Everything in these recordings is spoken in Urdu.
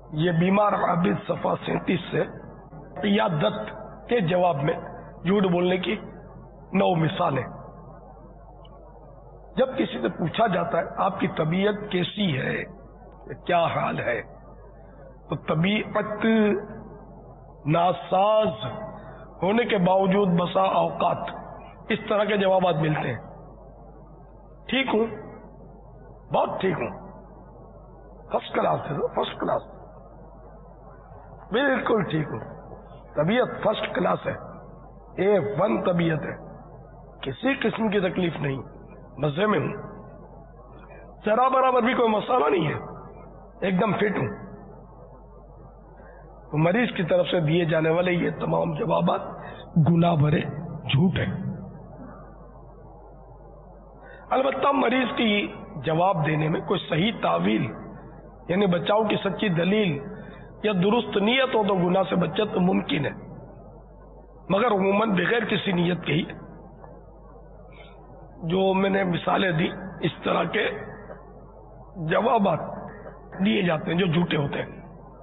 یہ بیمار عابد صفحہ 37 سے قیادت کے جواب میں جھوٹ بولنے کی 9 مثالیں۔ جب کسی سے پوچھا جاتا ہے آپ کی طبیعت کیسی ہے، کیا حال ہے، تو طبیعت ناساز ہونے کے باوجود بسا اوقات اس طرح کے جوابات ملتے ہیں۔ ٹھیک ہوں، بہت ٹھیک ہوں، فرسٹ کلاس ہے، فرسٹ کلاس، بالکل ٹھیک ہوں، طبیعت فرسٹ کلاس ہے، A1 طبیعت ہے، کسی قسم کی تکلیف نہیں، مزے میں ہوں، ذرا برابر بھی کوئی مسئلہ نہیں ہے، ایک دم فٹ ہوں۔ تو مریض کی طرف سے دیے جانے والے یہ تمام جوابات گناہ بھرے جھوٹ ہیں۔ البتہ مریض کی جواب دینے میں کوئی صحیح تعویل یعنی بچاؤ کی سچی دلیل یا درست نیت ہو تو گناہ سے بچت ممکن ہے، مگر عموماً بغیر کسی نیت کے ہی جو میں نے مثالیں دی اس طرح کے جوابات دیے جاتے ہیں جو جھوٹے ہوتے ہیں۔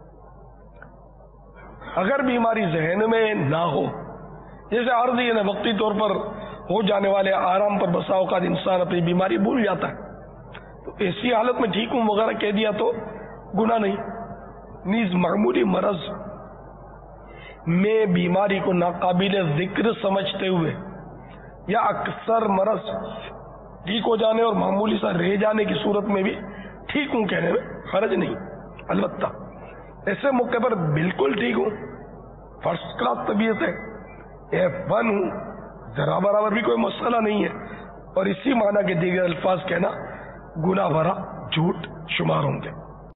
اگر بیماری ذہن میں نہ ہو، جیسے عارضی یعنی وقتی طور پر ہو جانے والے آرام پر بسا اوقات انسان اپنی بیماری بھول جاتا ہے، تو ایسی حالت میں ٹھیک ہوں وغیرہ کہہ دیا تو گناہ نہیں۔ نیز معمولی مرض میں بیماری کو ناقابل ذکر سمجھتے ہوئے یا اکثر مرض ٹھیک ہو جانے اور معمولی سا رہ جانے کی صورت میں بھی ٹھیک ہوں کہنے میں حرج نہیں۔ البتہ ایسے موقع پر بالکل ٹھیک ہوں، فرسٹ کلاس طبیعت ہے، A1 ہوں، ذرا برابر بھی کوئی مسئلہ نہیں ہے، اور اسی معنی کے دیگر الفاظ کہنا گناہ بھرا جھوٹ شمار ہوں گے۔